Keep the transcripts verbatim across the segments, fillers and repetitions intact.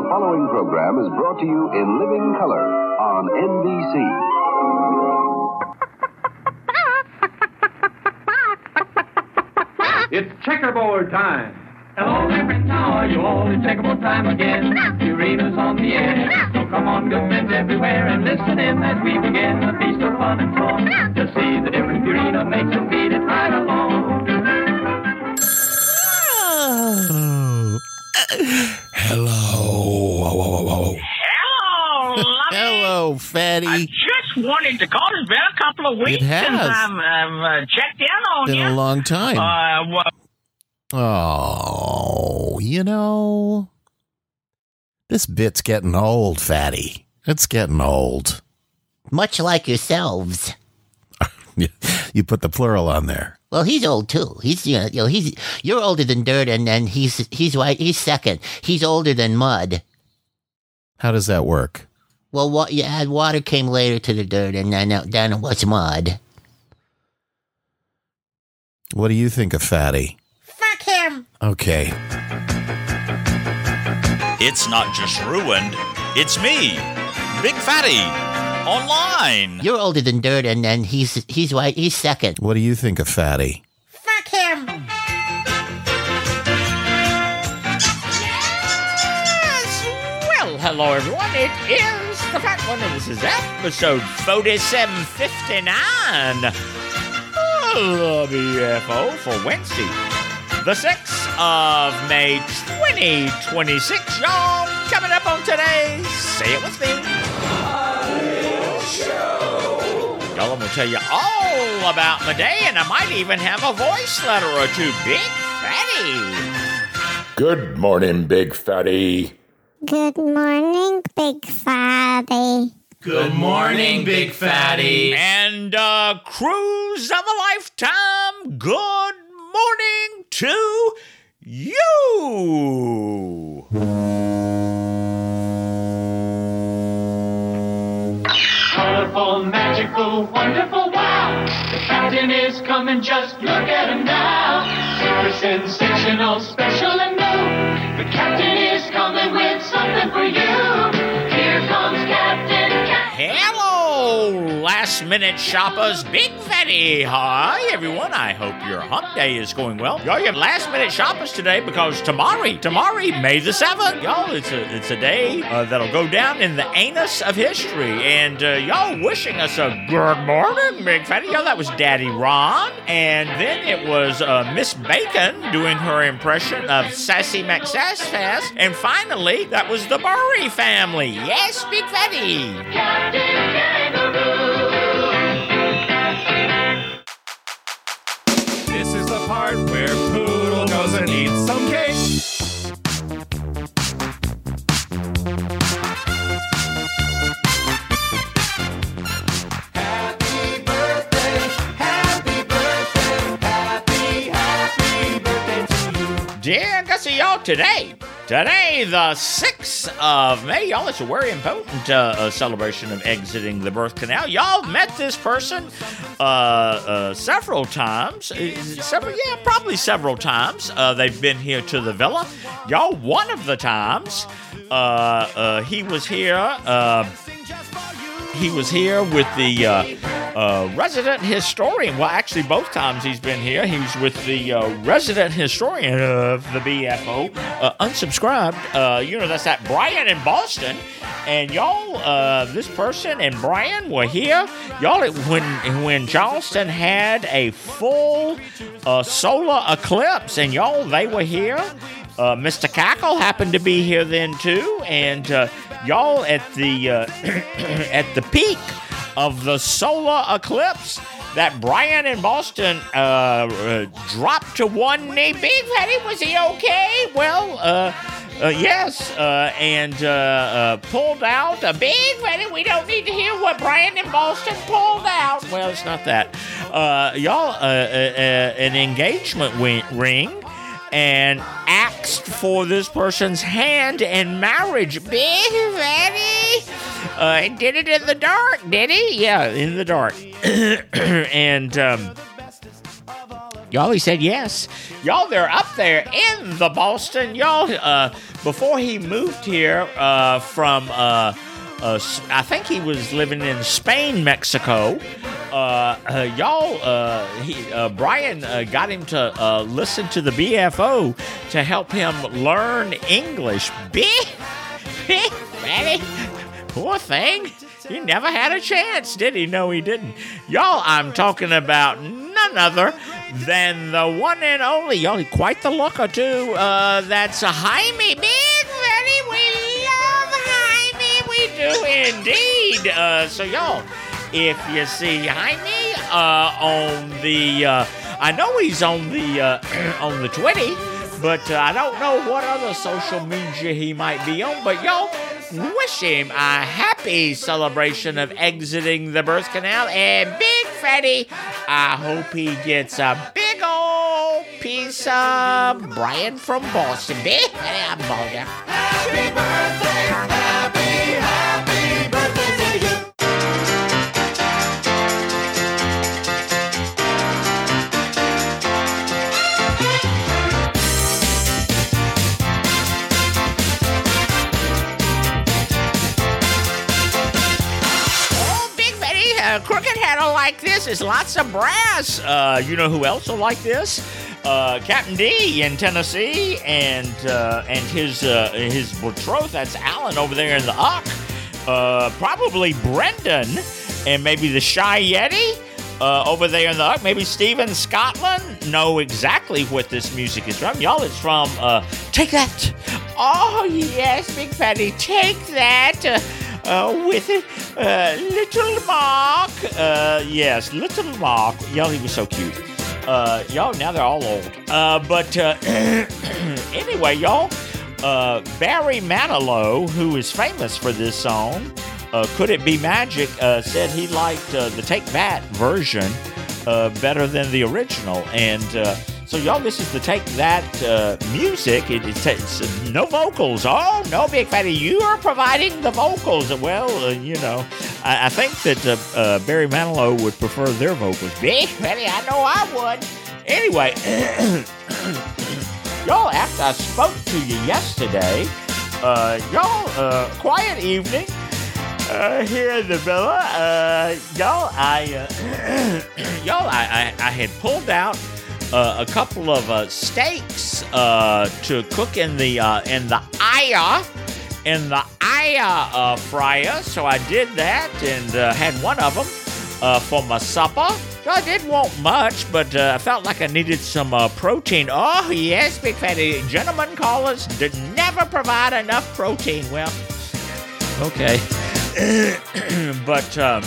The following program is brought to you in living color on N B C. It's checkerboard time. Hello, Reverend Tower, you old checkerboard time again. Purina's on the air, so come on, good friends everywhere, and listen in as we begin a feast of fun and song. To see the different Purina makes them beat it right along. Oh. Hello. Hello, Lummy. Hello, Fatty. I just wanted to call. It's been a couple of weeks It has. since I've, I've uh, checked in on Been you. a long time. Uh, well, Oh, you know, this bit's getting old, Fatty. It's getting old. Much like yourselves. You put the plural on there. Well, he's old too. He's you know, you know he's you're older than dirt, and then he's he's right. He's second. He's older than mud. How does that work? Well, what you add water came later to the dirt, and then then it was mud. What do you think of Fatty? Fuck him. Okay. It's not just ruined, it's me, Big Fatty, online. You're older than dirt, and then he's he's right. He's second. What do you think of Fatty? Fuck him. yes. Well, hello, everyone. It is the Fat One, and this is episode forty-seven fifty-nine. The B F O for Wednesday, the sixth of May, twenty twenty-six. Y'all, coming up on today's Say It With Me Show. Y'all, I'm going to tell you all about my day, and I might even have a voice letter or two. Big Fatty. Good morning, Big Fatty. Good morning, Big Fatty. Good morning, Big Fatty. And uh, cruise of a lifetime, good morning to you. Colorful, magical, wonderful, wow. The captain is coming, just look at him now. Super sensational, special and new. The captain is coming with something for you. Here comes Captain Captain. Hello, last minute shoppers. Big Fatty. Hi, everyone. I hope your hump day is going well. Y'all, you have last minute shoppers today because tomorrow, tomorrow, May the seventh, y'all, it's a, it's a day uh, that'll go down in the anus of history. And uh, y'all wishing us a good morning, Big Fatty. Y'all, that was Daddy Ron. And then it was uh, Miss Bacon doing her impression of Sassy McSassfast. And finally, that was the Burry family. Yes, Big Fatty. Captain Kangaroo. This is the part where Poodle goes and eats some cake. Happy birthday, happy birthday, happy, happy birthday to you. Dear Gussie, y'all, today, today, the sixth of May, y'all, it's a very important uh, uh, celebration of exiting the birth canal. Y'all met this person uh, uh, several times, uh, several, yeah, probably several times. Uh, they've been here to the villa. Y'all, one of the times, uh, uh, he was here, uh, he was here with the uh, uh, resident historian. Well, actually, both times he's been here, he was with the uh, resident historian of the B F O, uh, unsubscribed. Uh, you know, that's that Brian in Boston. And y'all, uh, this person and Brian were here. Y'all, when when Charleston had a full uh, solar eclipse, and y'all, they were here. Uh, Mister Cackle happened to be here then too, and uh, y'all at the uh, at the peak of the solar eclipse, that Brian in Boston uh, uh, dropped to one knee. Big Fatty, was he okay? Well, uh, uh, yes, uh, and uh, uh, pulled out a Big Fatty. We don't need to hear what Brian in Boston pulled out. Well, it's not that. Uh, y'all, uh, uh, uh, an engagement wi- ring. And asked for this person's hand in marriage. Big Fatty. Uh, did it in the dark, did he? Yeah, in the dark. And um, Y'all, he said yes. Y'all, they're up there in the Boston. Y'all, uh, before he moved here uh, from, uh, uh, I think he was living in Spain, Mexico. Uh, uh, y'all, uh, he, uh, Brian uh, got him to uh, listen to the B F O to help him learn English. B, B, Fatty, poor thing. He never had a chance, did he? No, he didn't. Y'all, I'm talking about none other than the one and only, y'all, quite the looker, too. Uh, that's a Jaime. Big Fatty, we love Jaime. We do indeed. Uh, so, y'all, if you see Jaime uh, on the, uh, I know he's on the, uh, on the Twitty, but uh, I don't know what other social media he might be on. But, y'all, wish him a happy celebration of exiting the birth canal. And Big Fatty, I hope he gets a big old piece of Brian from Boston. Big Fatty, I'm Balder. Happy birthday, happy, happy birthday to you. A crooked handle like this is lots of brass. Uh, you know who else will like this? Uh, Captain D in Tennessee, and uh, and his uh, his betrothed. That's Alan over there in the Uck. Uh, probably Brendan, and maybe the Shy Yeti uh, over there in the Uck. Maybe Steve in Scotland know exactly what this music is from. Y'all, it's from uh, Take That. Oh yes, Big Fatty, Take That. Uh, Uh, with it, uh, Little Mark. Uh, yes, Little Mark. Y'all, he was so cute. Uh, y'all, now they're all old. Uh, but uh, anyway, y'all, uh, Barry Manilow, who is famous for this song, uh, Could It Be Magic, uh, said he liked uh, the Take That version uh, better than the original. And uh, so, y'all, this is the Take That uh, music. It, it's, it's no vocals. Oh, no, Big Fatty, you are providing the vocals. Well, uh, you know, I, I think that uh, uh, Barry Manilow would prefer their vocals. Big Fatty, I know I would. Anyway, y'all, after I spoke to you yesterday, uh, y'all, uh, quiet evening uh, here in the villa. Uh, y'all, I, uh, y'all, I, I, I had pulled out Uh, a couple of uh, steaks uh, to cook in the uh, in the Aya in the Aya uh, fryer, so I did that and uh, had one of them uh, for my supper. I didn't want much, but uh, I felt like I needed some uh, protein. Oh yes, Big Fatty, gentlemen callers did never provide enough protein. Well, okay, but. Um,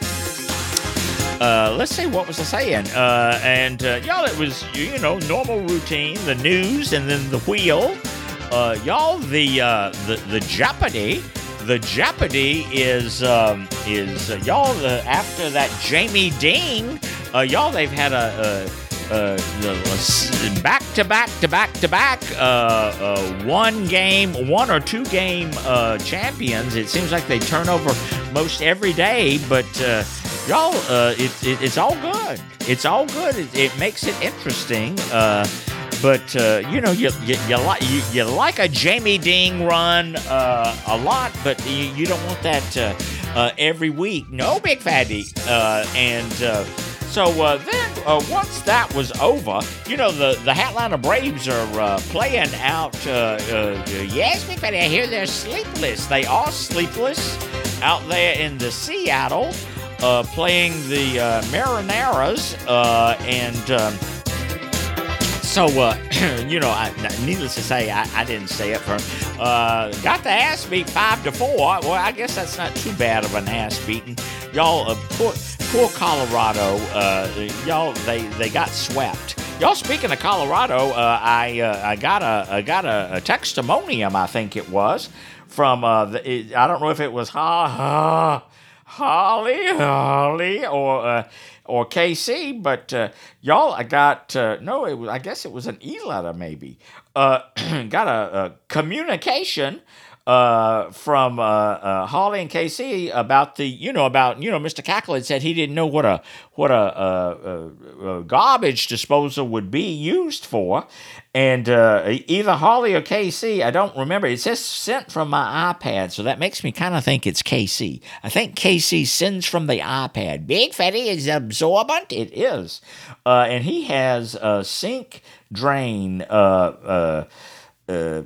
Uh, let's see, what was I saying? Uh, and, uh, y'all, it was, you know, normal routine, the news, and then the wheel. Uh, y'all, the, uh, the, the Jeopardy, the Jeopardy is, um, is, uh, y'all, uh, after that Jamie Ding, uh, y'all, they've had a, a, a, a back to back to back to back, uh, uh, one game, one or two game, uh, champions. It seems like they turn over most every day, but, uh, y'all, uh, it, it, it's all good. It's all good. It, it makes it interesting. Uh, but uh, you know, you you, you like you, you like a Jamie Ding run uh, a lot, but you, you don't want that uh, uh, every week. No, Big Fatty. Uh, and uh, so uh, then uh, once that was over, you know, the the Atlanta Braves are uh, playing out. Uh, uh, yes, Big Fatty. I hear they're sleepless. They are sleepless out there in the Seattle. Uh, playing the uh, Marineros, uh, and um, so, uh, you know, I, needless to say, I, I didn't stay up for uh, got the ass beat five to four. Well, I guess that's not too bad of an ass beating. Y'all, uh, poor, poor Colorado, uh, y'all, they, they got swept. Y'all, speaking of Colorado, uh, I uh, I got a I got a, a testimonium, I think it was, from, uh, the, it, I don't know if it was ha ha. Holly, Holly, or uh, or K C, but uh, y'all, I got uh, no. It was, I guess it was an e-letter, maybe. Uh, got a, a communication uh, from uh, uh, Holly and K C about the, you know, about, you know, Mister Cackle had said he didn't know what a what a, a, a, a garbage disposal would be used for. And uh, either Holly or K C, I don't remember. It says sent from my iPad, so that makes me kind of think it's K C. I think K C sends from the iPad. Big Fatty is absorbent. It is. Uh, and he has a sink drain uh, uh, uh,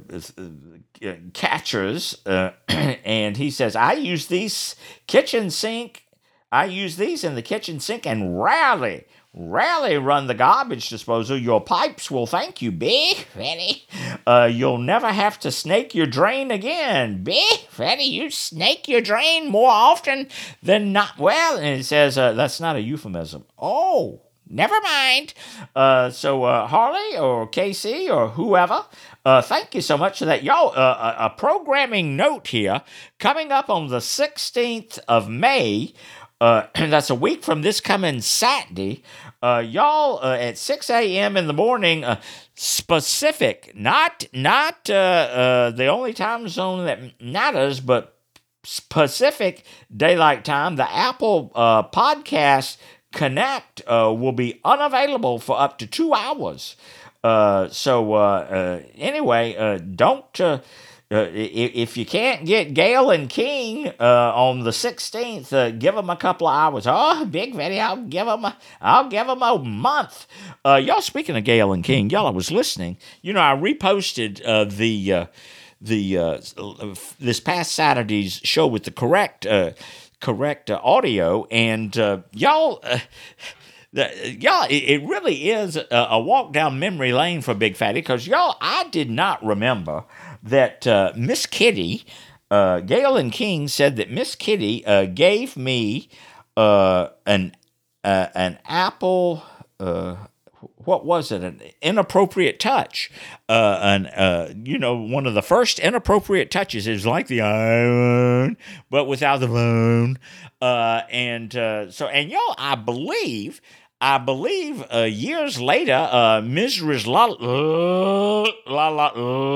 catchers, uh, and he says, I use these kitchen sink. I use these in the kitchen sink and rarely Rarely run the garbage disposal. Your pipes will thank you, Big Fatty. Uh, you'll never have to snake your drain again. Big Fatty, you snake your drain more often than not. Well, and it says uh, that's not a euphemism. Oh, never mind. Uh, so uh, Harley or K C or whoever, uh, thank you so much for that. Y'all, uh, a, a programming note here. Coming up on the sixteenth of May, Uh, that's a week from this coming Saturday. Uh, y'all, uh, at six a.m. in the morning, uh, specific, not not uh, uh, the only time zone that matters, but Pacific Daylight Time, the Apple uh, Podcast Connect uh, will be unavailable for up to two hours. Uh, so uh, uh, anyway, uh, don't... Uh, Uh, if you can't get Gail and King uh, on the sixteenth, uh, give them a couple of hours. Oh, Big Fatty, I'll give them a, I'll give them a month. Uh, y'all, speaking of Gail and King, y'all, I was listening. You know, I reposted uh, the uh, the uh, this past Saturday's show with the correct uh, correct uh, audio, and uh, y'all. Uh, The, y'all, it, it really is a, a walk down memory lane for Big Fatty, because y'all, I did not remember that uh, Miss Kitty, uh, Gail and King said that Miss Kitty uh, gave me uh, an uh, an apple. Uh, what was it? An inappropriate touch. Uh, an uh, you know, one of the first inappropriate touches is like the iron, but without the bone. Uh, and uh, so, and y'all, I believe. I believe uh, years later, uh, Missus La La La La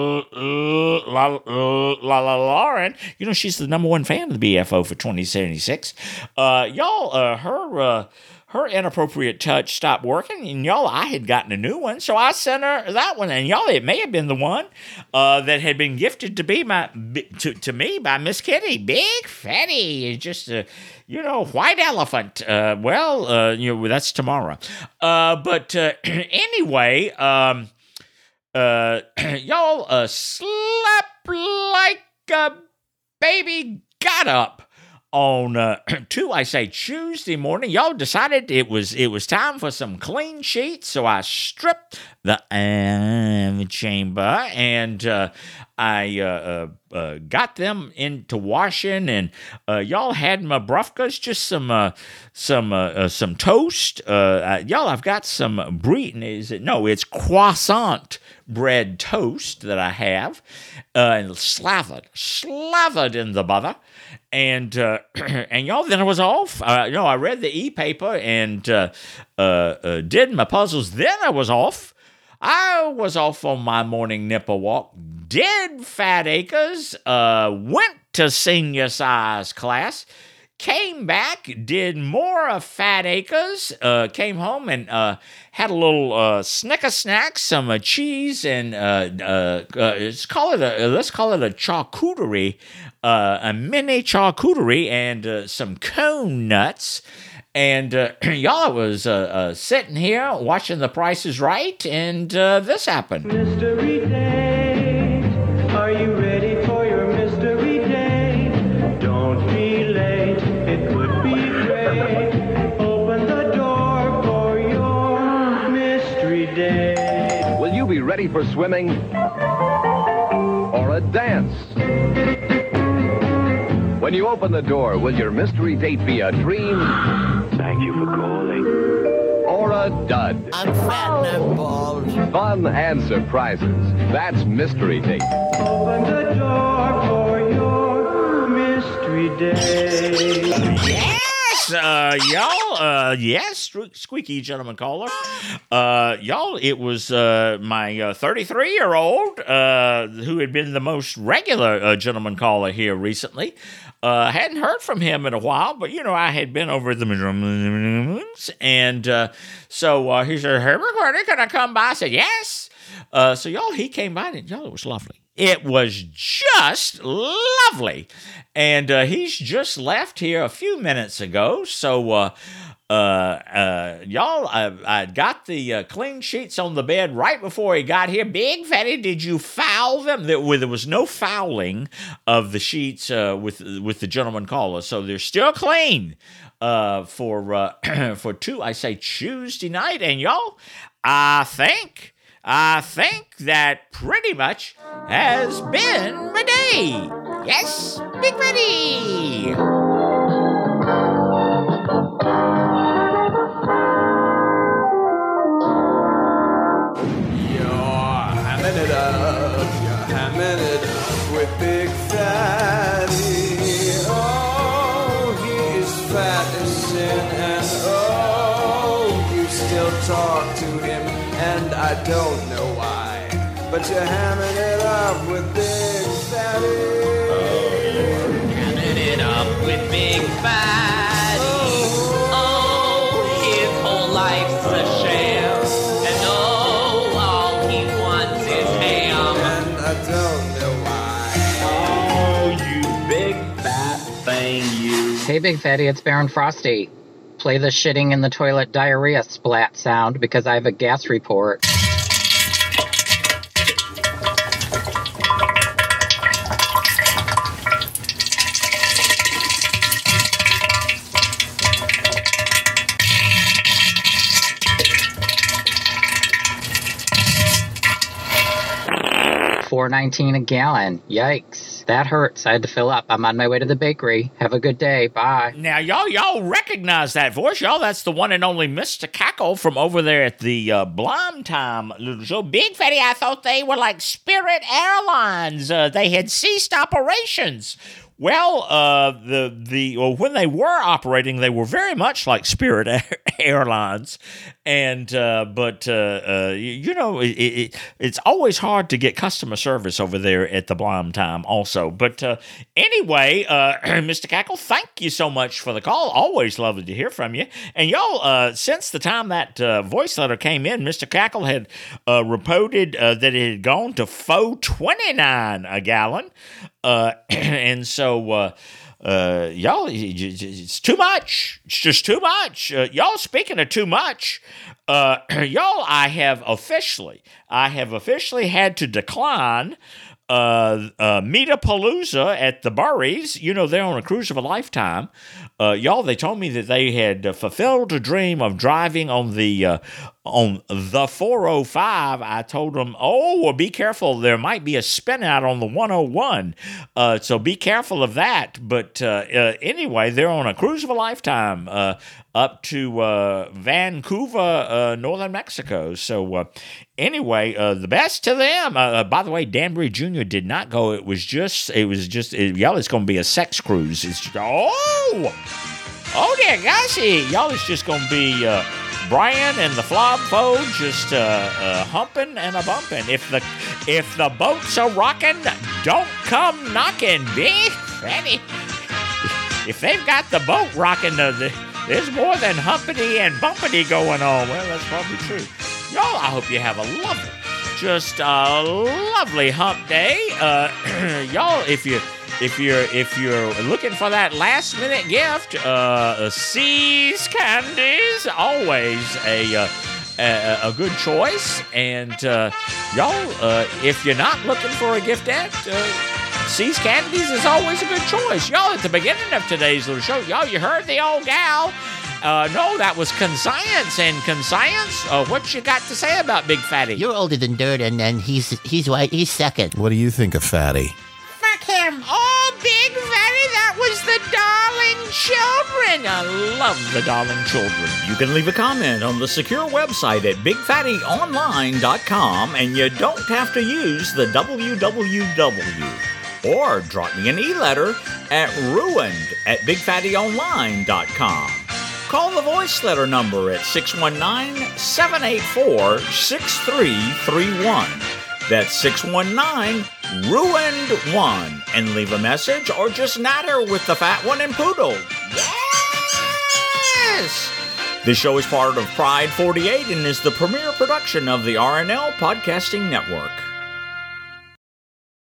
La La La Lauren, you know, she's the number one fan of the B F O for twenty seventy-six. Uh, y'all, uh, her uh, her inappropriate touch stopped working, and y'all, I had gotten a new one, so I sent her that one, and y'all, it may have been the one uh, that had been gifted to be my to to me by Miss Kitty. Big Fatty, just a. You know, white elephant. Uh, well, uh, you know, that's tomorrow. Uh, but uh, anyway, um, uh, y'all uh, slept like a baby got up on uh, two, I say Tuesday morning. Y'all decided it was it was time for some clean sheets, so I stripped the um, chamber and uh, I uh, uh, uh, got them into washing, and uh, y'all had my brufkas, just some uh, some uh, uh, some toast. Uh, uh, y'all, I've got some brie. Is it no? It's croissant bread toast that I have, uh, and slathered, slathered in the butter. And uh, and y'all, then I was off. Uh, you know, I read the e-paper and uh, uh, uh, did my puzzles. Then I was off. I was off on my morning nipple walk. Did Fat Acres. Uh, went to senior size class. Came back. Did more of Fat Acres. Uh, came home and uh, had a little uh, snicker snack, some uh, cheese, and uh, uh, uh, let's call it a let's call it a charcuterie. Uh, a mini charcuterie and uh, some cone nuts. And uh, y'all, I was uh, uh, sitting here watching The Price is Right, and uh, this happened. Mystery Day, are you ready for your mystery day? Don't be late, it would be great. Open the door for your mystery day. Will you be ready for swimming or a dance? When you open the door, will your mystery date be a dream? Thank you for calling. Or a dud? I'm fat and I'm bald. Fun and surprises. That's Mystery Date. Open the door for your mystery day. Yes, yes, uh, y'all. Uh, yes, squeaky gentleman caller. Uh, y'all, it was uh, my thirty-three-year-old uh, who had been the most regular uh, gentleman caller here recently. Uh, hadn't heard from him in a while, but, you know, I had been over the rooms, and uh, so uh, he said, "Hey, McCarty, can I come by?" I said, "Yes." Uh, so, y'all, he came by, and, y'all, it was lovely. It was just lovely. And uh, he's just left here a few minutes ago, so... Uh, Uh, uh, y'all, I, I got the uh, clean sheets on the bed right before he got here. Big Fatty, did you foul them? There, there was no fouling of the sheets uh, with with the gentleman caller, so they're still clean uh, for uh, for two. I say Tuesday night, and y'all, I think I think that pretty much has been my day. Yes, Big Fatty. It up, you're hamming it up with Big Fatty. Oh, he is fat as sin, and oh, you still talk to him, and I don't know why, but you're hamming it up with Big Fatty. Oh, hamming it up with Big Fatty. Oh, oh his whole life's a sham. I don't know why. Oh, you big fat thing, you. Hey, Big Fatty, it's Baron Frosty. Play the shitting in the toilet diarrhea splat sound because I have a gas report. four nineteen a gallon. Yikes. That hurts. I had to fill up. I'm on my way to the bakery. Have a good day. Bye. Now, y'all, y'all recognize that voice, y'all. That's the one and only Mister Cackle from over there at the uh, Blime Time little show. Big Fatty, I thought they were like Spirit Airlines. Uh, they had ceased operations. Well, uh, the the well, when they were operating, they were very much like Spirit Air- Airlines, and uh, but uh, uh, you know, it, it, it's always hard to get customer service over there at the Blime Time, also. But uh, anyway, uh, Mister Cackle, thank you so much for the call. Always lovely to hear from you. And y'all, uh, since the time that uh, voice letter came in, Mister Cackle had uh, reported uh, that it had gone to four twenty-nine a gallon. Uh, and so, uh, uh, y'all, it's too much. It's just too much. Uh, y'all, speaking of too much, uh, y'all, I have officially, I have officially had to decline uh, uh, Meetapalooza at the Burries. You know, they're on a cruise of a lifetime. Uh, y'all, they told me that they had uh, fulfilled a dream of driving on the uh, on the four oh five. I told them, oh, well, be careful. There might be a spin out on the one oh one. Uh, so be careful of that. But uh, uh, anyway, they're on a cruise of a lifetime uh, up to uh, Vancouver, uh, northern Mexico. So uh, anyway, uh, the best to them. Uh, by the way, Danbury Junior did not go. It was just, it was just, it, y'all, it's going to be a sex cruise. It's just, oh, oh, dear gossy. Y'all, it's just going to be uh, Brian and the Flob Foe just uh, uh, humping and a bumping. If the if the boats are rocking, don't come knocking, Big Fatty. If they've got the boat rocking, uh, the, there's more than humpity and bumpity going on. Well, that's probably true. Y'all, I hope you have a lovely, just a lovely hump day. Uh, y'all, if you if you're if you're looking for that last minute gift, uh, See's Candies, always a uh, a, a good choice. And uh, y'all, uh, if you're not looking for a giftette, uh, See's Candies is always a good choice. Y'all, at the beginning of today's little show, y'all, you heard the old gal. Uh, no, that was Conscience. And Conscience, uh, what you got to say about Big Fatty? You're older than dirt, and, and he's he's white. He's second. What do you think of Fatty? Fuck him. Oh, Big Fatty, that was the Darling Children. I love the Darling Children. You can leave a comment on the secure website at big fatty online dot com, and you don't have to use the W W W. Or drop me an e-letter at ruined at big fatty online dot com. Call the voice letter number at six one nine, seven eight four, six three three one. That's six one nine, ruined one. And leave a message or just natter with the fat one and Poodle. Yes! This show is part of Pride forty-eight and is the premier production of the R N L Podcasting Network.